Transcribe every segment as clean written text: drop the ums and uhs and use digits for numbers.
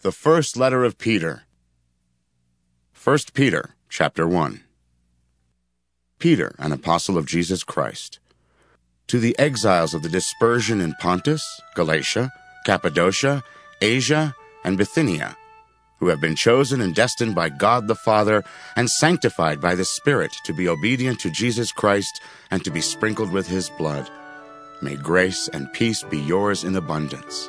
The first letter of Peter. 1 Peter, chapter 1. Peter, an apostle of Jesus Christ, to the exiles of the dispersion in Pontus, Galatia, Cappadocia, Asia, and Bithynia, who have been chosen and destined by God the Father and sanctified by the Spirit to be obedient to Jesus Christ and to be sprinkled with his blood. May grace and peace be yours in abundance.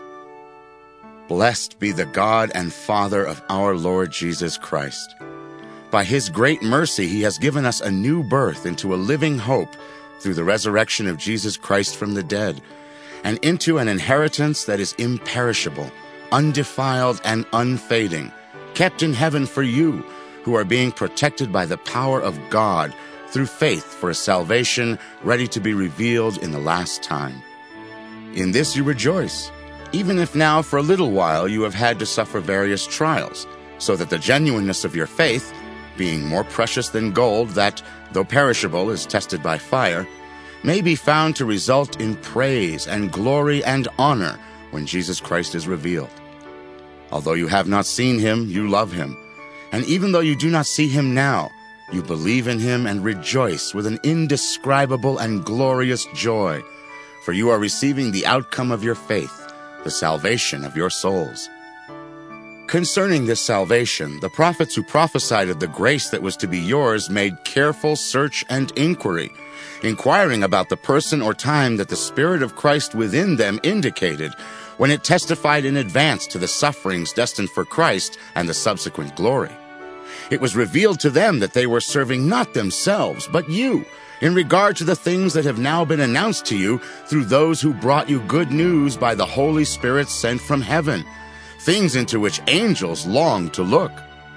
Blessed be the God and Father of our Lord Jesus Christ. By his great mercy he has given us a new birth into a living hope through the resurrection of Jesus Christ from the dead, and into an inheritance that is imperishable, undefiled, and unfading, kept in heaven for you, who are being protected by the power of God through faith for a salvation ready to be revealed in the last time. In this you rejoice, even if now for a little while you have had to suffer various trials, so that the genuineness of your faith, being more precious than gold that, though perishable, is tested by fire, may be found to result in praise and glory and honor when Jesus Christ is revealed. Although you have not seen him, you love him. And even though you do not see him now, you believe in him and rejoice with an indescribable and glorious joy, for you are receiving the outcome of your faith, the salvation of your souls. Concerning this salvation, the prophets who prophesied of the grace that was to be yours made careful search and inquiry, inquiring about the person or time that the Spirit of Christ within them indicated, when it testified in advance to the sufferings destined for Christ and the subsequent glory. It was revealed to them that they were serving not themselves, but you, in regard to the things that have now been announced to you through those who brought you good news by the Holy Spirit sent from heaven, things into which angels long to look.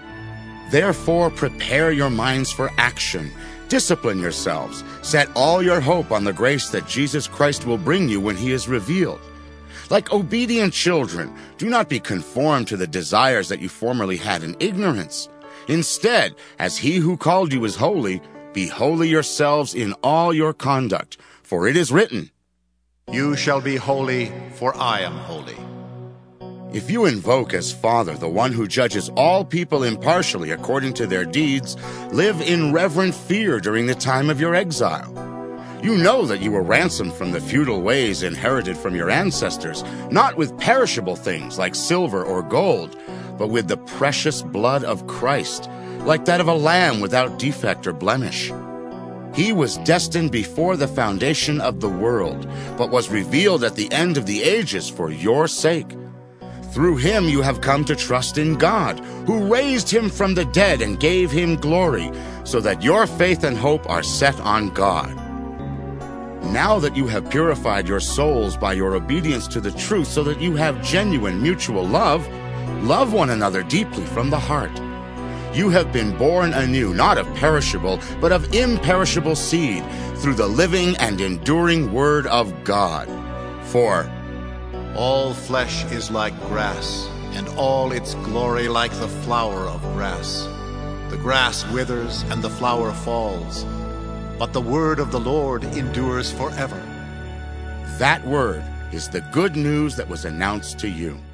Therefore, prepare your minds for action. Discipline yourselves. Set all your hope on the grace that Jesus Christ will bring you when he is revealed. Like obedient children, do not be conformed to the desires that you formerly had in ignorance. Instead, as he who called you is holy, be holy yourselves in all your conduct, for it is written, "You shall be holy, for I am holy." If you invoke as Father the one who judges all people impartially according to their deeds, live in reverent fear during the time of your exile. You know that you were ransomed from the futile ways inherited from your ancestors, not with perishable things like silver or gold, but with the precious blood of Christ, like that of a lamb without defect or blemish. He was destined before the foundation of the world, but was revealed at the end of the ages for your sake. Through him you have come to trust in God, who raised him from the dead and gave him glory, so that your faith and hope are set on God. Now that you have purified your souls by your obedience to the truth, so that you have genuine mutual love, love one another deeply from the heart. You have been born anew, not of perishable, but of imperishable seed, through the living and enduring Word of God. For all flesh is like grass, and all its glory like the flower of grass. The grass withers and the flower falls, but the word of the Lord endures forever. That word is the good news that was announced to you.